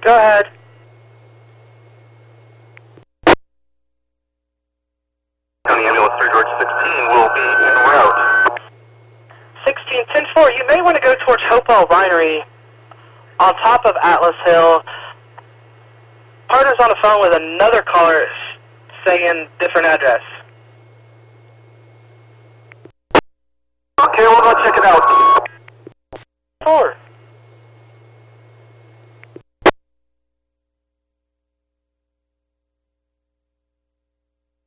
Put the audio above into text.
Go ahead. County Ambulance 3 George 16 will be en route. 16-10-4, you may want to go towards Hopewell Winery on top of Atlas Hill. Partner's on the phone with another caller saying different address. Okay, we'll go check it out. 4.